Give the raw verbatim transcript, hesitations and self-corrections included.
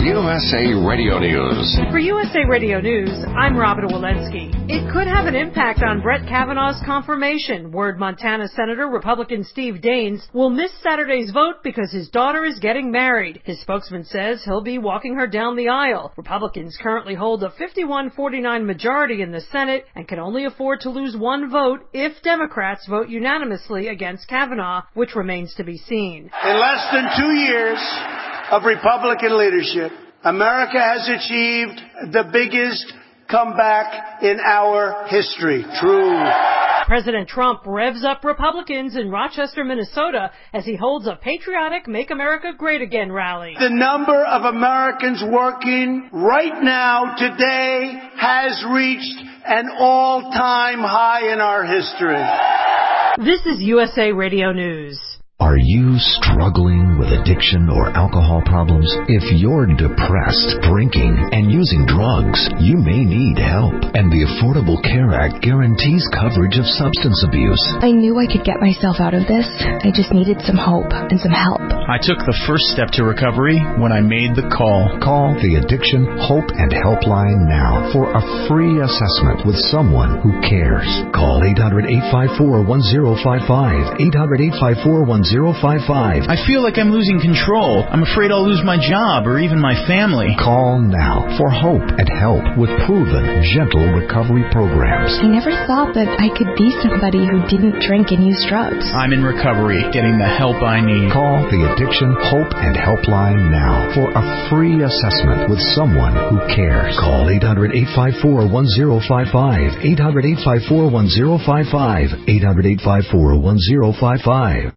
U S A Radio News. For U S A Radio News, I'm Robin Walensky. It could have an impact on Brett Kavanaugh's confirmation. Word Montana Senator Republican Steve Daines will miss Saturday's vote because his daughter is getting married. His spokesman says he'll be walking her down the aisle. Republicans currently hold a fifty-one forty-nine majority in the Senate and can only afford to lose one vote if Democrats vote unanimously against Kavanaugh, which remains to be seen. In less than two years of Republican leadership, America has achieved the biggest comeback in our history. True. President Trump revs up Republicans in Rochester, Minnesota, as he holds a patriotic Make America Great Again rally. The number of Americans working right now, today, has reached an all-time high in our history. This is U S A Radio News. Are you struggling with addiction or alcohol problems? If you're depressed, drinking, and using drugs, you may need help. And the Affordable Care Act guarantees coverage of substance abuse. I knew I could get myself out of this. I just needed some hope and some help. I took the first step to recovery when I made the call. Call the Addiction Hope and Helpline now for a free assessment with someone who cares. Call eight hundred, eight five four, one zero five five, eight hundred, eight five four, one zero five five. I feel like I'm losing control. I'm afraid I'll lose my job or even my family. Call now for hope and help with proven, gentle recovery programs. I never thought that I could be somebody who didn't drink and use drugs. I'm in recovery, getting the help I need. Call the Addiction Hope and Helpline now for a free assessment with someone who cares. Call eight hundred, eight five four, one zero five five, eight hundred, eight five four, one zero five five, eight hundred, eight five four, one zero five five.